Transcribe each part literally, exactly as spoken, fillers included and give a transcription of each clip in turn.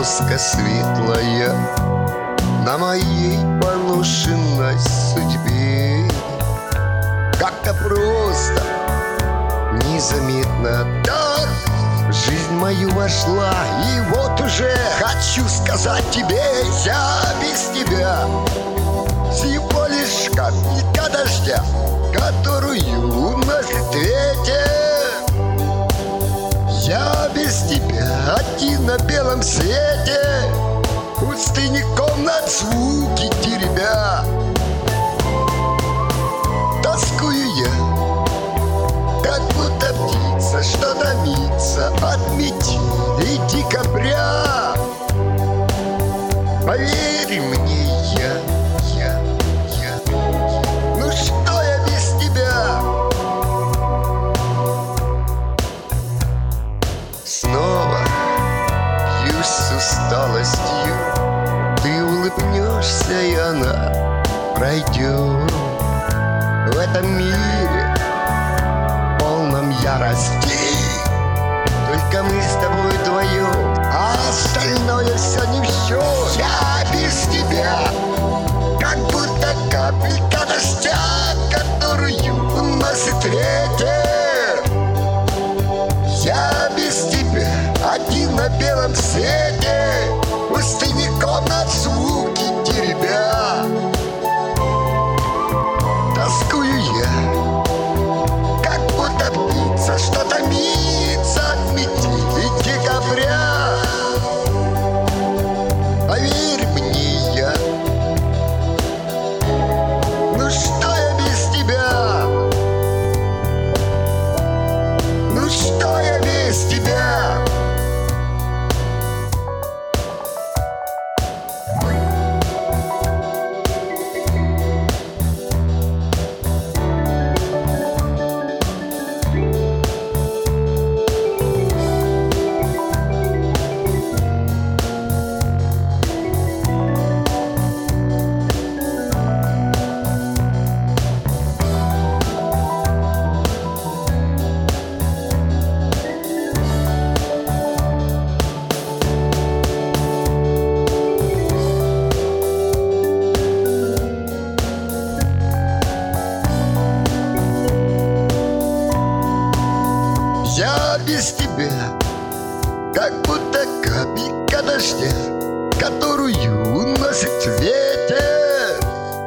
полоска светлая на моей поношенной судьбе. Как-то просто, незаметно так в жизнь мою вошла. И вот уже хочу сказать тебе: я без тебя всего лишь капелька дождя, которую уносит ветер. Я без тебя один на белом свете, пустыни комнат звуки теребя. Тоскую я, как будто птица, что томится от метели декабря. Поверь мне, я, я, я, ну что я без тебя? Снова бьюсь с усталостью, ты улыбнешься, и она пройдет. В этом мире, полном ярости, только мы с тобой вдвоем, а остальное все не в счет. Я без тебя, как будто капелька дождя, которую уносит ветер. Я без тебя один на белом свете, пустыни комнат звуки теребя. Тоскую я, как будто птица, что томится от метели декабря. Поверь мне, я, ну что я без тебя? Ну что я без тебя? Я без тебя, как будто капелька дождя, которую уносит ветер.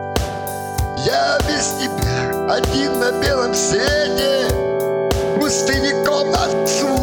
Я без тебя один на белом свете, пустыни комнат звуки